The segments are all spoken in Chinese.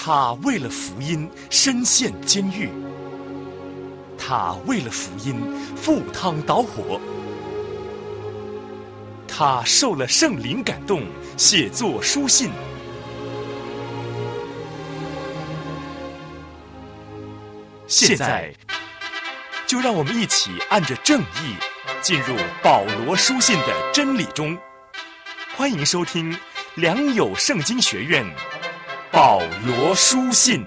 他为了福音身陷监狱，他为了福音赴汤蹈火，他受了圣灵感动，写作书信。现在就让我们一起按着正义进入保罗书信的真理中。欢迎收听良友圣经学院保罗书信。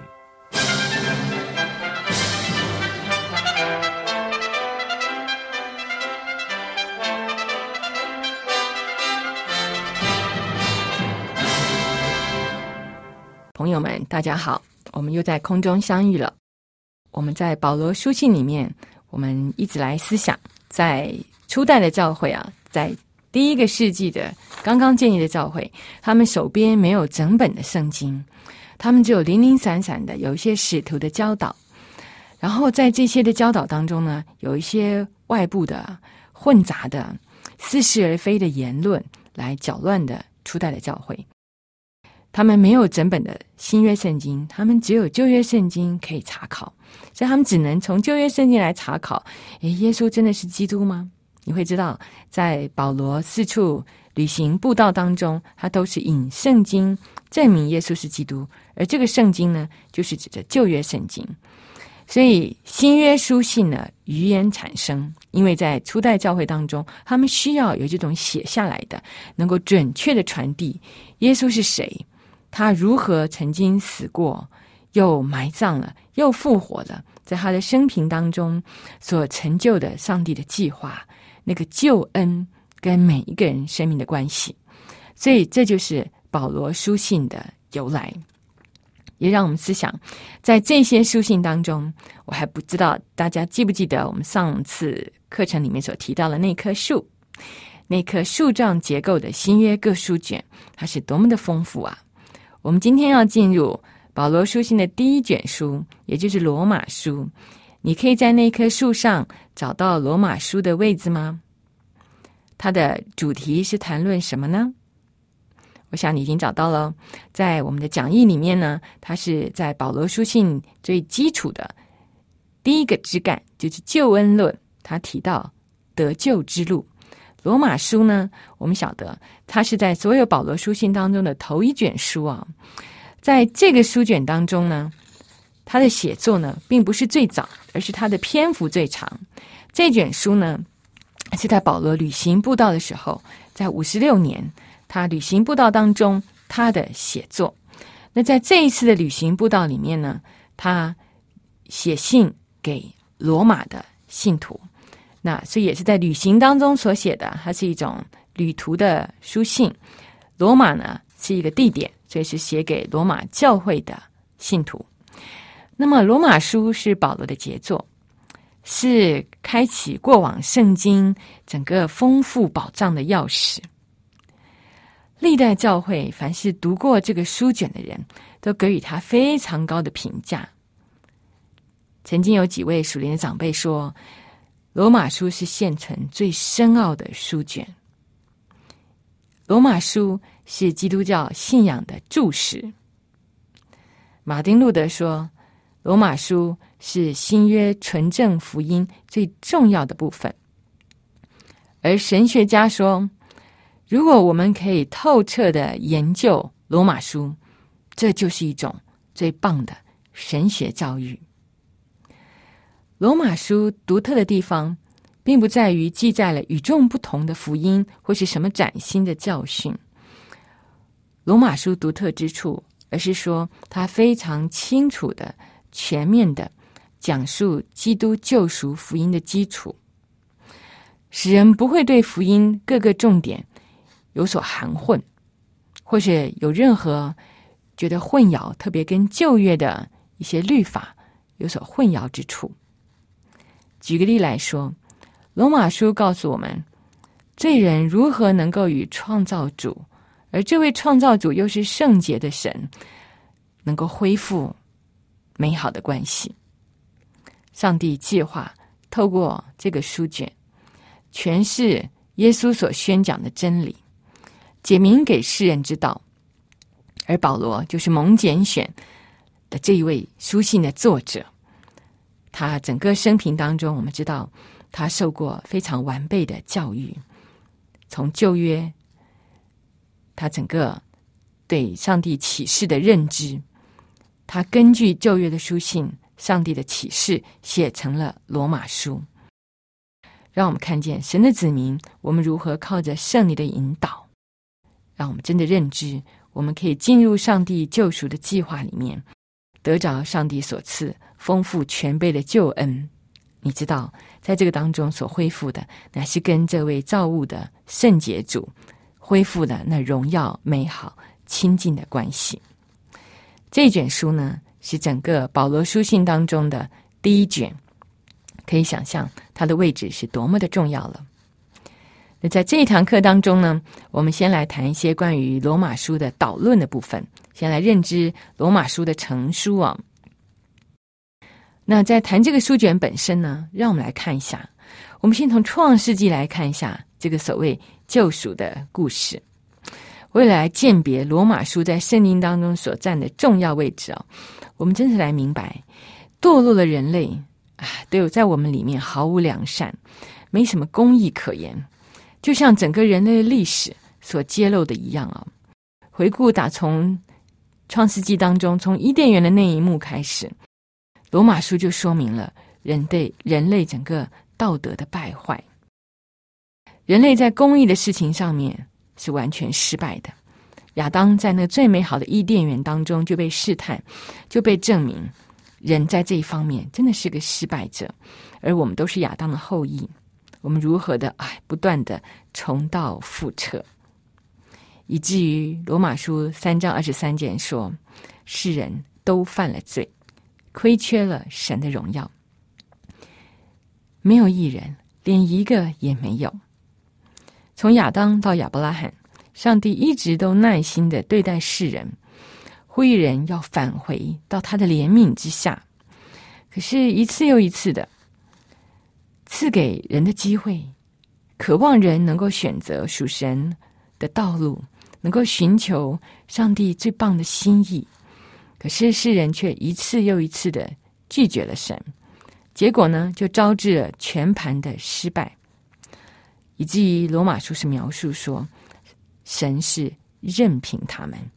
朋友们大家好，我们又在空中相遇了。我们在保罗书信里面，我们一直来思想，在初代的教会在第一个世纪的刚刚建立的教会，他们手边没有整本的圣经，他们只有零零散散的有一些使徒的教导，然后在这些的教导当中呢，有一些外部的混杂的似是而非的言论来搅乱的初代的教会。他们没有整本的新约圣经，他们只有旧约圣经可以查考，所以他们只能从旧约圣经来查考，耶稣真的是基督吗？你会知道，在保罗四处旅行布道当中，他都是引圣经证明耶稣是基督，而这个圣经呢，就是指着旧约圣经。所以新约书信呢，语言产生，因为在初代教会当中，他们需要有这种写下来的，能够准确的传递耶稣是谁，他如何曾经死过，又埋葬了，又复活了，在他的生平当中所成就的上帝的计划，那个救恩跟每一个人生命的关系。所以这就是保罗书信的由来。也让我们思想，在这些书信当中，我还不知道大家记不记得我们上次课程里面所提到的那棵树，那棵树状结构的新约各书卷，它是多么的丰富啊！我们今天要进入保罗书信的第一卷书，也就是罗马书。你可以在那棵树上找到罗马书的位置吗？它的主题是谈论什么呢？我想你已经找到了。在我们的讲义里面呢，它是在保罗书信最基础的第一个枝干，就是救恩论，它提到得救之路。罗马书呢，我们晓得它是在所有保罗书信当中的头一卷书啊。在这个书卷当中呢，它的写作呢并不是最早，而是它的篇幅最长。这卷书呢是在保罗旅行布道的时候，在56年他旅行布道当中他的写作。那在这一次的旅行布道里面呢，他写信给罗马的信徒，那所以也是在旅行当中所写的，它是一种旅途的书信。罗马呢是一个地点，所以是写给罗马教会的信徒。那么罗马书是保罗的杰作，是开启过往圣经整个丰富宝藏的钥匙。历代教会凡是读过这个书卷的人，都给予他非常高的评价。曾经有几位属灵的长辈说，罗马书是现存最深奥的书卷。罗马书是基督教信仰的柱石。马丁路德说，罗马书是新约纯正福音最重要的部分。而神学家说，如果我们可以透彻的研究罗马书，这就是一种最棒的神学教育。罗马书独特的地方，并不在于记载了与众不同的福音或是什么崭新的教训。罗马书独特之处，而是说它非常清楚的、全面的讲述基督救赎福音的基础，使人不会对福音各个重点有所含混，或是有任何觉得混淆，特别跟旧约的一些律法有所混淆之处。举个例来说，罗马书告诉我们，罪人如何能够与创造主，而这位创造主又是圣洁的神，能够恢复美好的关系。上帝计划透过这个书卷，诠释耶稣所宣讲的真理，解明给世人之道。而保罗就是蒙拣选的这一位书信的作者，他整个生平当中，我们知道他受过非常完备的教育，从旧约，他整个对上帝启示的认知，他根据旧约的书信，上帝的启示写成了罗马书，让我们看见神的子民，我们如何靠着圣灵的引导，让我们真的认知，我们可以进入上帝救赎的计划里面，得着上帝所赐丰富全备的救恩。你知道，在这个当中所恢复的，乃是跟这位造物的圣洁主恢复的那荣耀、美好、亲近的关系。这一卷书呢，是整个保罗书信当中的第一卷，可以想象它的位置是多么的重要了。那在这一堂课当中呢，我们先来谈一些关于罗马书的导论的部分，先来认知罗马书的成书啊。那在谈这个书卷本身呢，让我们来看一下，我们先从创世纪来看一下这个所谓救赎的故事，为了来鉴别罗马书在圣经当中所占的重要位置啊，我们真是来明白堕落的人类都有在我们里面毫无良善，没什么公义可言，就像整个人类的历史所揭露的一样啊。回顾打从创世纪当中，从伊甸园的那一幕开始，罗马书就说明了人类整个道德的败坏，人类在公义的事情上面是完全失败的。亚当在那最美好的伊甸园当中就被试探，就被证明人在这一方面真的是个失败者，而我们都是亚当的后裔，我们如何的不断的重蹈覆辙，以至于罗马书3章23节说，世人都犯了罪，亏缺了神的荣耀，没有一人，连一个也没有。从亚当到亚伯拉罕，上帝一直都耐心的对待世人，呼吁人要返回到他的怜悯之下。可是一次又一次的赐给人的机会，渴望人能够选择属神的道路，能够寻求上帝最棒的心意。可是世人却一次又一次的拒绝了神，结果呢，就招致了全盘的失败，以至于罗马书是描述说，神是任凭他们，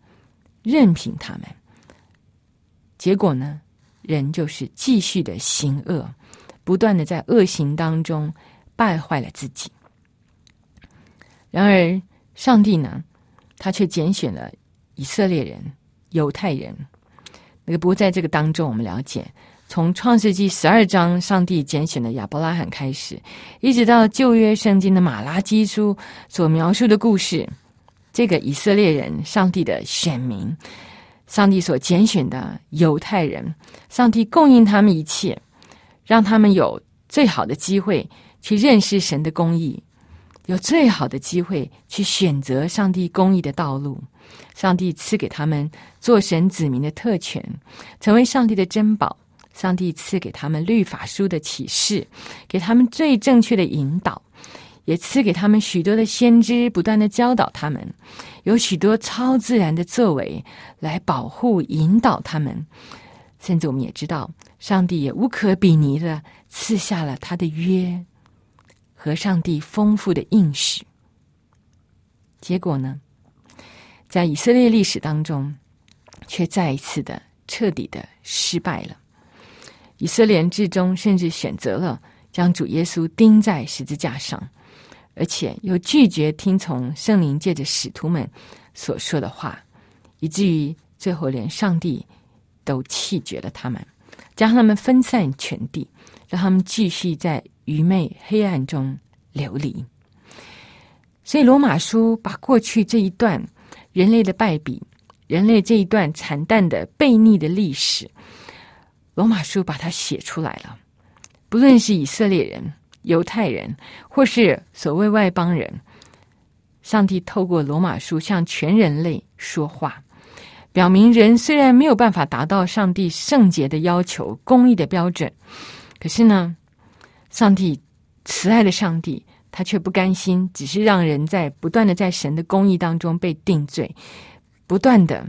结果呢，人就是继续的行恶，不断的在恶行当中败坏了自己。然而上帝呢，他却拣选了以色列人、犹太人。不过在这个当中，我们了解，从创世纪12章上帝拣选的亚伯拉罕开始，一直到旧约圣经的马拉基书所描述的故事，这个以色列人，上帝的选民，上帝所拣选的犹太人，上帝供应他们一切，让他们有最好的机会去认识神的公义，有最好的机会去选择上帝公义的道路。上帝赐给他们做神子民的特权，成为上帝的珍宝。上帝赐给他们律法书的启示，给他们最正确的引导，也赐给他们许多的先知，不断的教导他们，有许多超自然的作为来保护引导他们。甚至我们也知道，上帝也无可比拟的赐下了他的约和上帝丰富的应许。结果呢，在以色列历史当中，却再一次的彻底的失败了。以色列人至终甚至选择了将主耶稣钉在十字架上，而且又拒绝听从圣灵借着使徒们所说的话，以至于最后连上帝都弃绝了他们，将他们分散全地，让他们继续在愚昧黑暗中流离。所以罗马书把过去这一段人类的败笔，人类这一段惨淡的悖逆的历史，罗马书把它写出来了。不论是以色列人、犹太人，或是所谓外邦人，上帝透过罗马书向全人类说话，表明人虽然没有办法达到上帝圣洁的要求、公义的标准，可是呢，上帝慈爱的上帝，他却不甘心只是让人不断的在神的公义当中被定罪，不断的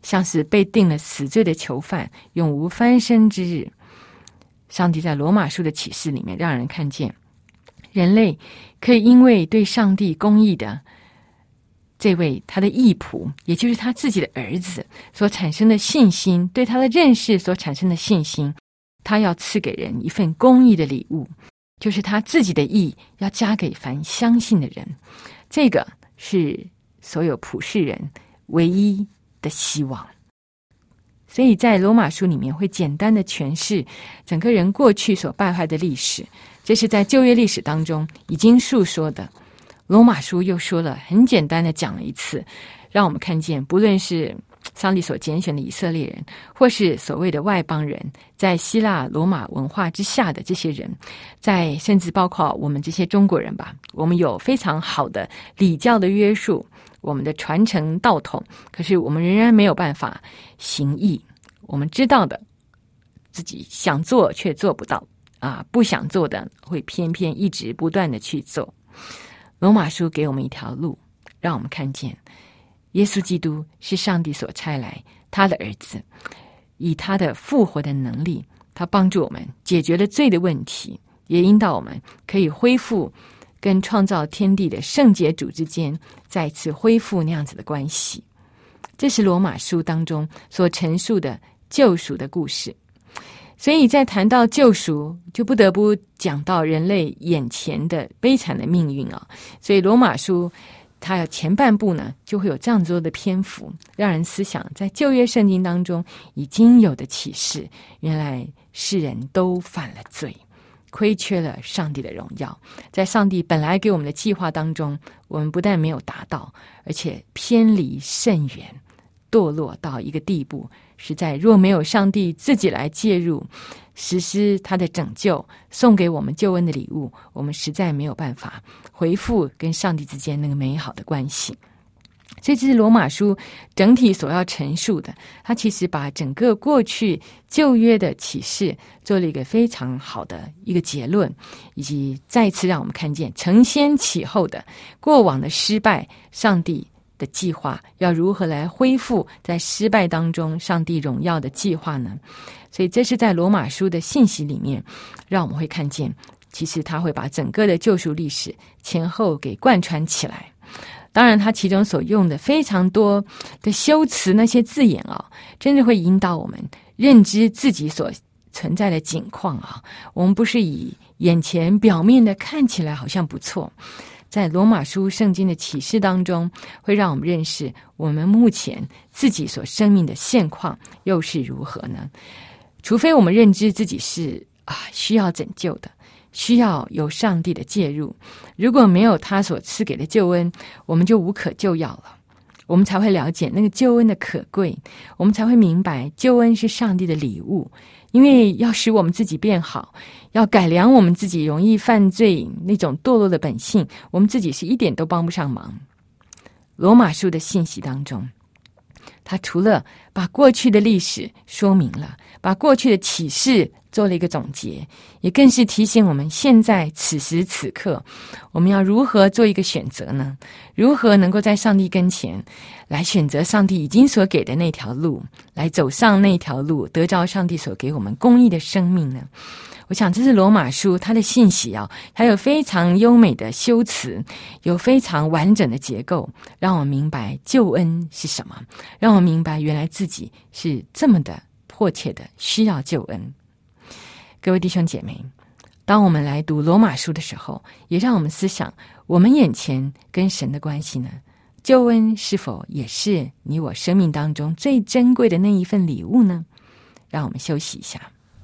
像是被定了死罪的囚犯，永无翻身之日。上帝在罗马书的启示里面让人看见，人类可以因为对上帝公义的这位他的义仆，也就是他自己的儿子所产生的信心，对他的认识所产生的信心，他要赐给人一份公义的礼物，就是他自己的义要加给凡相信的人。这个是所有普世人唯一的希望。所以在罗马书里面会简单的诠释整个人过去所败坏的历史，这是在旧约历史当中已经述说的。罗马书又说了，很简单的讲了一次，让我们看见不论是上帝所拣选的以色列人，或是所谓的外邦人，在希腊罗马文化之下的这些人，在甚至包括我们这些中国人吧，我们有非常好的礼教的约束，我们的传承道统，可是我们仍然没有办法行义。我们知道的自己想做却做不到不想做的会偏偏一直不断的去做。罗马书给我们一条路，让我们看见耶稣基督是上帝所差来他的儿子，以他的复活的能力，他帮助我们解决了罪的问题，也引导我们可以恢复跟创造天地的圣洁主之间再次恢复那样子的关系。这是罗马书当中所陈述的救赎的故事。所以在谈到救赎，就不得不讲到人类眼前的悲惨的命运所以罗马书它有前半部呢，就会有这样多的篇幅，让人思想在旧约圣经当中已经有的启示，原来世人都犯了罪，亏缺了上帝的荣耀。在上帝本来给我们的计划当中，我们不但没有达到，而且偏离甚远，堕落到一个地步，实在若没有上帝自己来介入，实施他的拯救，送给我们救恩的礼物，我们实在没有办法回复跟上帝之间那个美好的关系。所以这是罗马书整体所要陈述的，它其实把整个过去旧约的启示做了一个非常好的一个结论，以及再次让我们看见承先启后的过往的失败，上帝的计划要如何来恢复在失败当中上帝荣耀的计划呢？所以这是在罗马书的信息里面，让我们会看见其实他会把整个的救赎历史前后给贯穿起来。当然他其中所用的非常多的修辞，那些字眼真的会引导我们认知自己所存在的境况我们不是以眼前表面的看起来好像不错，在罗马书圣经的启示当中，会让我们认识我们目前自己所生命的现况又是如何呢？除非我们认知自己是需要拯救的，需要有上帝的介入，如果没有他所赐给的救恩，我们就无可救药了。我们才会了解那个救恩的可贵，我们才会明白救恩是上帝的礼物，因为要使我们自己变好，要改良我们自己容易犯罪那种堕落的本性，我们自己是一点都帮不上忙。罗马书的信息当中，他除了把过去的历史说明了，把过去的启示做了一个总结，也更是提醒我们现在此时此刻我们要如何做一个选择呢？如何能够在上帝跟前来选择上帝已经所给的那条路，来走上那条路，得着上帝所给我们公义的生命呢？我想这是罗马书它的信息它有非常优美的修辞，有非常完整的结构，让我明白救恩是什么，让我明白原来自己是这么的迫切的需要救恩。各位弟兄姐妹，当我们来读罗马书的时候，也让我们思想我们眼前跟神的关系呢？救恩是否也是你我生命当中最珍贵的那一份礼物呢？让我们休息一下。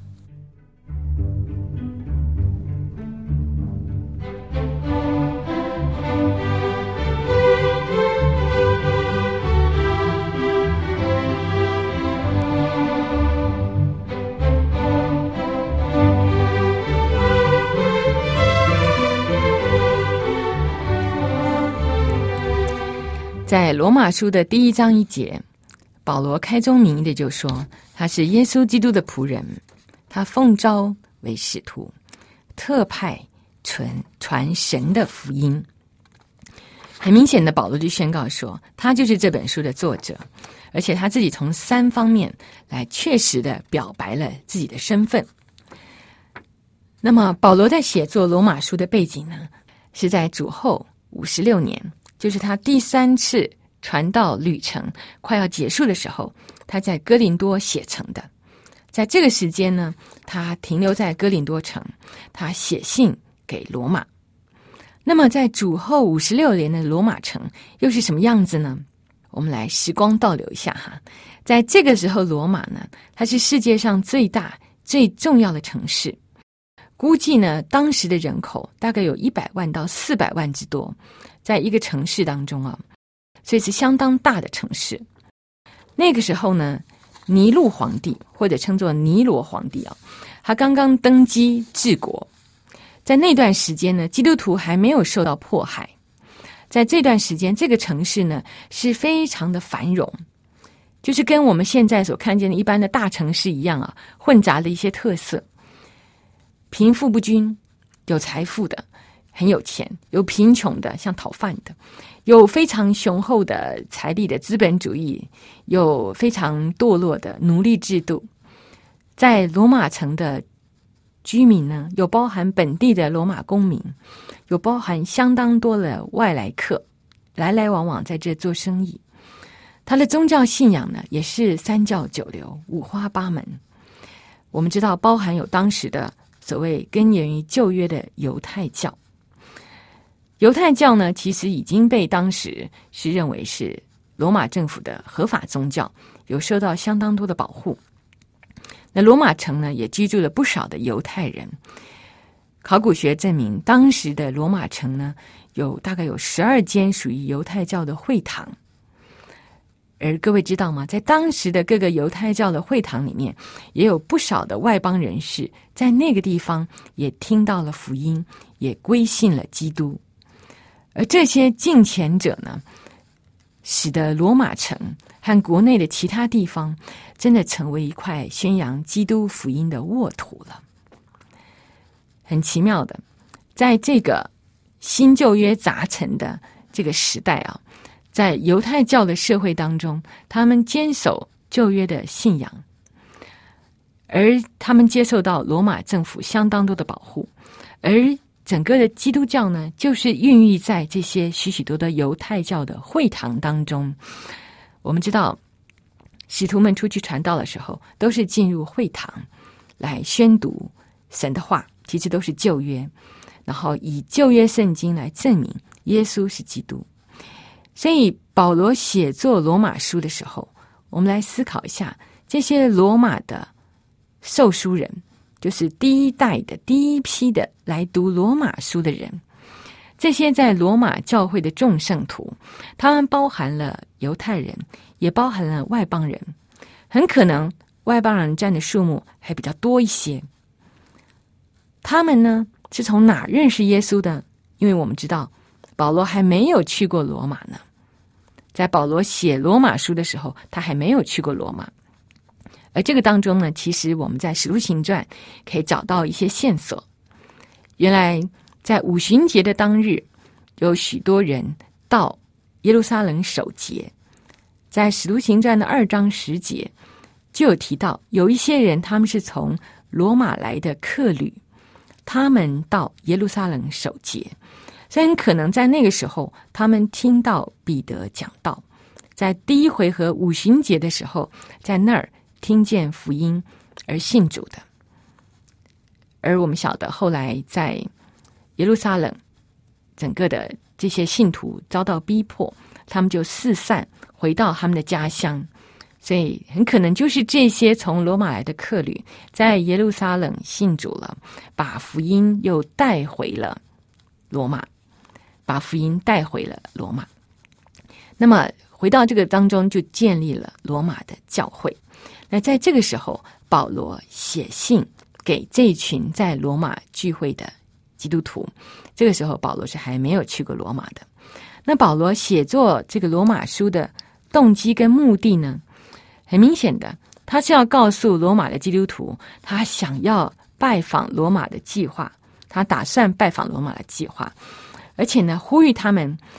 在罗马书的第1章1节，保罗开宗明义的就说，他是耶稣基督的仆人，他奉召为使徒，特派传神的福音。 很明显的，保罗就宣告说，他就是这本书的作者，而且他自己从3方面来确实的表白了自己的身份。那么保罗在写作罗马书的背景呢，是在主后56年，就是他第3次传道旅程快要结束的时候，他在哥林多写成的。在这个时间呢，他停留在哥林多城，他写信给罗马。那么在主后56年的罗马城又是什么样子呢？我们来时光倒流一下哈。在这个时候，罗马呢，它是世界上最大最重要的城市，估计呢当时的人口大概有100万到400万之多，在一个城市当中啊，所以是相当大的城市。那个时候呢，尼禄皇帝或者称作尼罗皇帝啊，他刚刚登基治国。在那段时间呢，基督徒还没有受到迫害。在这段时间，这个城市呢是非常的繁荣，就是跟我们现在所看见的一般的大城市一样啊，混杂了一些特色。贫富不均，有财富的很有钱，有贫穷的像讨饭的，有非常雄厚的财力的资本主义，有非常堕落的奴隶制度。在罗马城的居民呢，有包含本地的罗马公民，有包含相当多的外来客，来来往往在这做生意。他的宗教信仰呢，也是3教9流，五花八门。我们知道，包含有当时的所谓根源于旧约的犹太教。犹太教呢，其实已经被当时是认为是罗马政府的合法宗教，有受到相当多的保护。那罗马城呢，也居住了不少的犹太人。考古学证明，当时的罗马城呢，大概有12间属于犹太教的会堂。而各位知道吗？在当时的各个犹太教的会堂里面，也有不少的外邦人士在那个地方也听到了福音，也归信了基督。而这些敬虔者呢，使得罗马城和国内的其他地方真的成为一块宣扬基督福音的沃土了。很奇妙的，在这个新旧约杂陈的这个时代啊，在犹太教的社会当中，他们坚守旧约的信仰，而他们接受到罗马政府相当多的保护，而整个的基督教呢，就是孕育在这些许许多多犹太教的会堂当中。我们知道，使徒们出去传道的时候，都是进入会堂来宣读神的话，其实都是旧约，然后以旧约圣经来证明耶稣是基督。所以保罗写作罗马书的时候，我们来思考一下，这些罗马的受书人，就是第一代的第一批的来读罗马书的人，这些在罗马教会的众圣徒，他们包含了犹太人，也包含了外邦人，很可能外邦人占的数目还比较多一些。他们呢，是从哪认识耶稣的？因为我们知道保罗还没有去过罗马呢，在保罗写罗马书的时候，他还没有去过罗马。而这个当中呢，其实我们在使徒行传可以找到一些线索。原来在五旬节的当日，有许多人到耶路撒冷守节。在使徒行传的2章10节就有提到，有一些人他们是从罗马来的客旅，他们到耶路撒冷守节。所以很可能在那个时候，他们听到彼得讲道，在第一回合五旬节的时候，在那儿听见福音而信主的。而我们晓得后来在耶路撒冷整个的这些信徒遭到逼迫，他们就四散回到他们的家乡。所以很可能就是这些从罗马来的客旅在耶路撒冷信主了，把福音又带回了罗马，把福音带回了罗马。那么回到这个当中，就建立了罗马的教会。那在这个时候，保罗写信给这群在罗马聚会的基督徒。这个时候保罗是还没有去过罗马的。那保罗写作这个罗马书的动机跟目的呢，很明显的，他是要告诉罗马的基督徒，他想要拜访罗马的计划，他打算拜访罗马的计划，而且呢，呼吁他们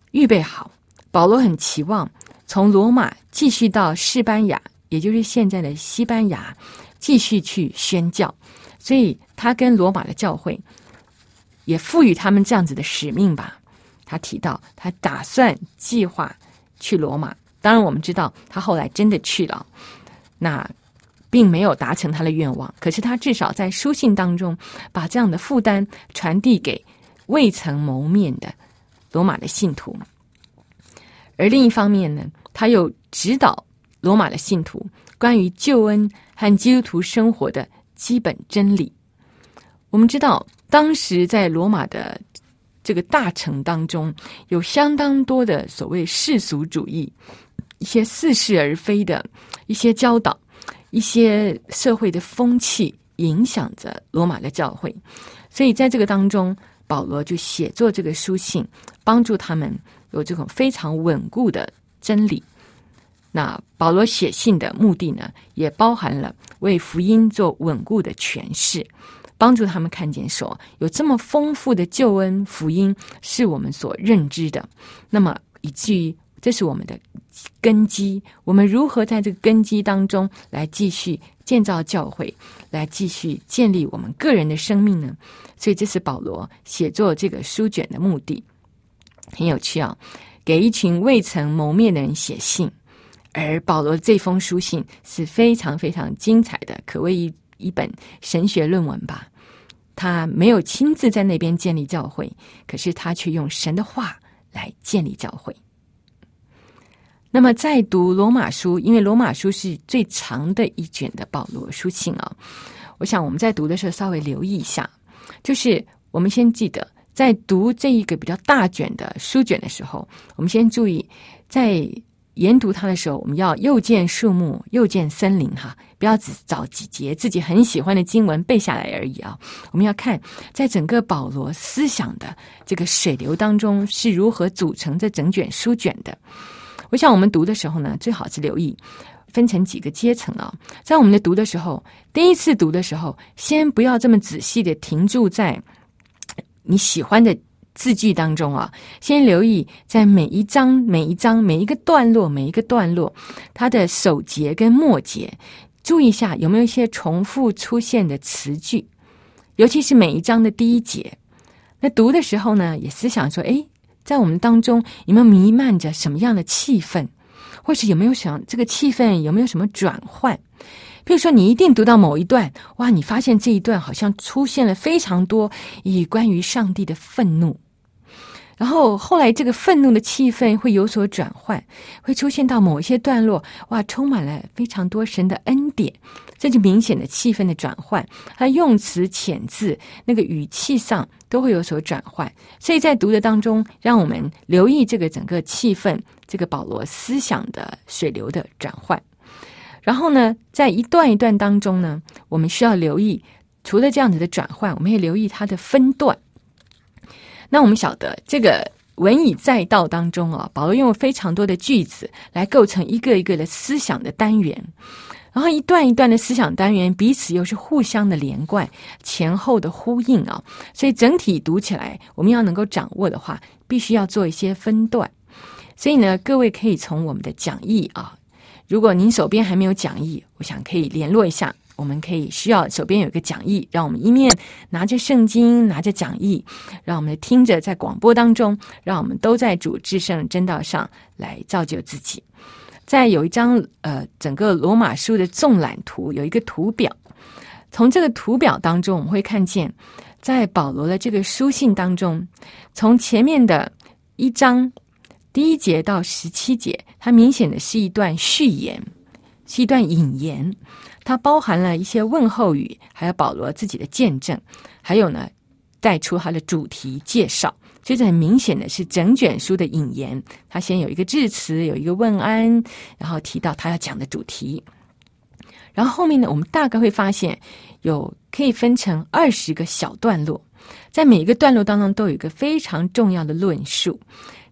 预备好，保罗很期望从罗马继续到士班牙，也就是现在的西班牙，继续去宣教。所以他跟罗马的教会也赋予他们这样子的使命吧。他提到他打算计划去罗马，当然我们知道他后来真的去了，那并没有达成他的愿望，可是他至少在书信当中把这样的负担传递给未曾谋面的罗马的信徒。而另一方面呢，他又指导罗马的信徒关于救恩和基督徒生活的基本真理。我们知道当时在罗马的这个大城当中，有相当多的所谓世俗主义，一些似是而非的一些教导，一些社会的风气影响着罗马的教会。所以在这个当中，保罗就写作这个书信，帮助他们有这种非常稳固的真理。那保罗写信的目的呢，也包含了为福音做稳固的诠释，帮助他们看见说，有这么丰富的救恩福音是我们所认知的，那么以至于这是我们的根基，我们如何在这个根基当中来继续建造教会，来继续建立我们个人的生命呢？所以这是保罗写作这个书卷的目的。很有趣啊，给一群未曾谋面的人写信，而保罗这封书信是非常非常精彩的，可谓一本神学论文吧。他没有亲自在那边建立教会，可是他却用神的话来建立教会。那么在读罗马书，因为罗马书是最长的一卷的保罗书信啊，我想我们在读的时候稍微留意一下，就是我们先记得在读这一个比较大卷的书卷的时候，我们先注意在研读它的时候，我们要又见树木又见森林哈，不要只找几节自己很喜欢的经文背下来而已啊。我们要看在整个保罗思想的这个水流当中是如何组成这整卷书卷的。我想我们读的时候呢，最好是留意分成几个阶层啊。在我们的读的时候，第一次读的时候，先不要这么仔细的停驻在你喜欢的字句当中啊，先留意在每一章每一章每一个段落它的首节跟末节，注意一下有没有一些重复出现的词句，尤其是每一章的第一节。那读的时候呢，也思想说，在我们当中有没有弥漫着什么样的气氛，或是有没有想这个气氛有没有什么转换。比如说你一定读到某一段，哇，你发现这一段好像出现了非常多关于上帝的愤怒，然后后来这个愤怒的气氛会有所转换，会出现到某一些段落，哇，充满了非常多神的恩典，这就明显的气氛的转换，它用词遣字那个语气上都会有所转换。所以在读的当中，让我们留意这个整个气氛，这个保罗思想的水流的转换。然后呢，在一段一段当中呢，我们需要留意，除了这样子的转换，我们也留意它的分段。那我们晓得这个文以载道当中啊，保罗用了非常多的句子来构成一个一个的思想的单元，然后一段一段的思想单元彼此又是互相的连贯，前后的呼应啊，所以整体读起来我们要能够掌握的话，必须要做一些分段。所以呢，各位可以从我们的讲义啊，如果您手边还没有讲义，我想可以联络一下，我们可以需要手边有一个讲义，让我们一面拿着圣经拿着讲义，让我们听着在广播当中，让我们都在主至圣真道上来造就自己。再有一张整个罗马书的纵览图，有一个图表，从这个图表当中我们会看见，在保罗的这个书信当中，从前面的1章第1节到17节，它明显的是一段序言，是一段引言，它包含了一些问候语，还有保罗自己的见证，还有呢带出他的主题介绍。所以这很明显的是整卷书的引言，他先有一个致辞，有一个问安，然后提到他要讲的主题，然后后面呢，我们大概会发现可以分成20个小段落，在每一个段落当中都有一个非常重要的论述，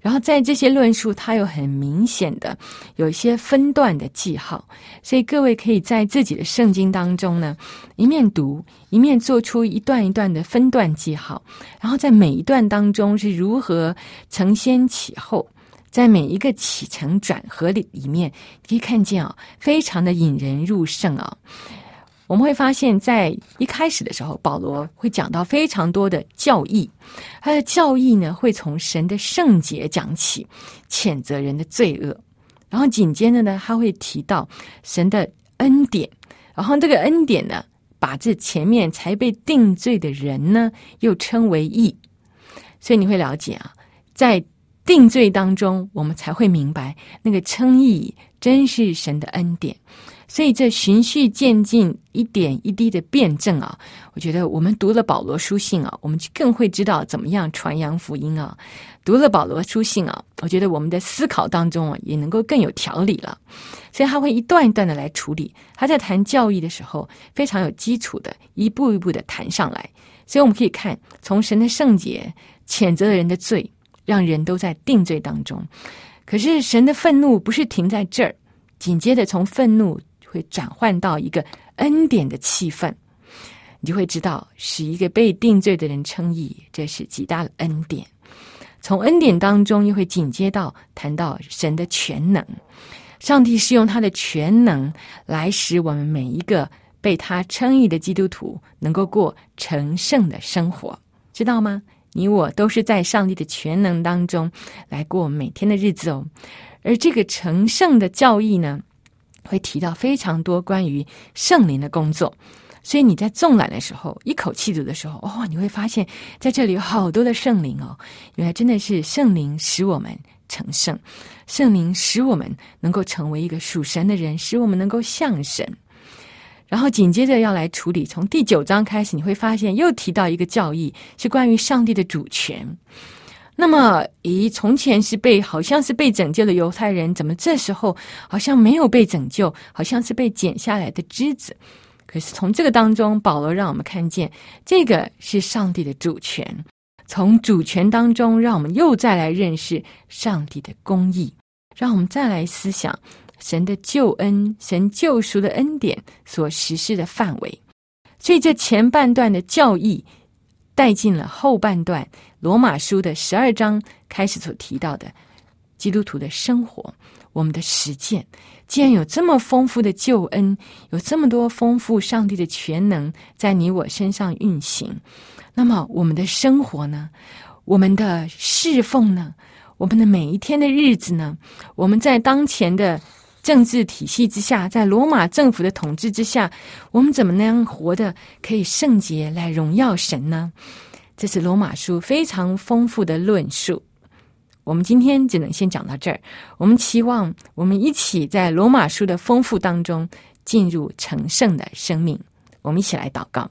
然后在这些论述，它有很明显的有一些分段的记号，所以各位可以在自己的圣经当中呢，一面读，一面做出一段一段的分段记号，然后在每一段当中是如何承先启后，在每一个起承转合里面，你可以看见非常的引人入胜我们会发现在一开始的时候，保罗会讲到非常多的教义，他的教义呢会从神的圣洁讲起，谴责人的罪恶，然后紧接着呢他会提到神的恩典，然后这个恩典呢把这前面才被定罪的人呢又称为义。所以你会了解在定罪当中我们才会明白那个称义真是神的恩典。所以这循序渐进，一点一滴的辩证我觉得我们读了保罗书信我们就更会知道怎么样传扬福音读了保罗书信我觉得我们的思考当中也能够更有条理了。所以他会一段一段的来处理，他在谈教义的时候非常有基础的，一步一步的谈上来。所以我们可以看从神的圣洁谴责人的罪，让人都在定罪当中。可是神的愤怒不是停在这儿，紧接着从愤怒会转换到一个恩典的气氛，你就会知道使一个被定罪的人称义，这是极大的恩典。从恩典当中又会紧接到谈到神的全能，上帝是用他的全能来使我们每一个被他称义的基督徒能够过成圣的生活，知道吗？你我都是在上帝的全能当中来过我们每天的日子而这个成圣的教义呢，会提到非常多关于圣灵的工作。所以你在纵览的时候，一口气读的时候你会发现在这里有好多的圣灵原来真的是圣灵使我们成圣，圣灵使我们能够成为一个属神的人，使我们能够像神。然后紧接着要来处理从第9章开始，你会发现又提到一个教义，是关于上帝的主权。那么从前是好像是被拯救的犹太人，怎么这时候好像没有被拯救，好像是被剪下来的枝子。可是从这个当中，保罗让我们看见这个是上帝的主权，从主权当中让我们又再来认识上帝的公义，让我们再来思想神的救恩，神救赎的恩典所实施的范围。所以这前半段的教义带进了后半段罗马书的12章开始所提到的基督徒的生活，我们的实践。既然有这么丰富的救恩，有这么多丰富上帝的全能在你我身上运行，那么我们的生活呢，我们的侍奉呢，我们的每一天的日子呢，我们在当前的政治体系之下，在罗马政府的统治之下，我们怎么样活得可以圣洁来荣耀神呢？这是罗马书非常丰富的论述。我们今天只能先讲到这儿，我们期望我们一起在罗马书的丰富当中进入成圣的生命。我们一起来祷告。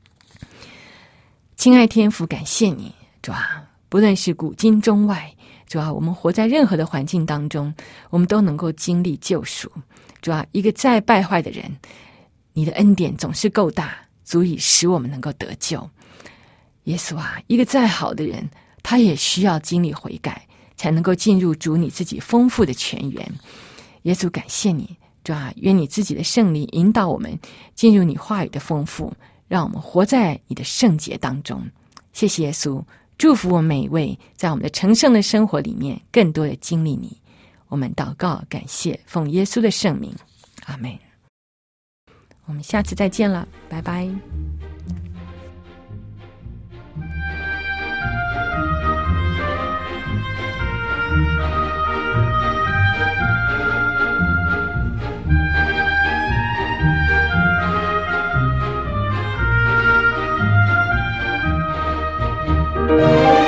亲爱天父，感谢你，主啊，不论是古今中外，主啊，我们活在任何的环境当中，我们都能够经历救赎。主啊，一个再败坏的人，你的恩典总是够大，足以使我们能够得救。耶稣啊，一个再好的人，他也需要经历悔改，才能够进入主你自己丰富的泉源。耶稣，感谢你，主啊，愿你自己的圣灵引导我们进入你话语的丰富，让我们活在你的圣洁当中。谢谢耶稣，祝福我们每一位在我们的成圣的生活里面更多的经历你。我们祷告感谢，奉耶稣的圣名，阿们。我们下次再见了，拜拜。 Thank you.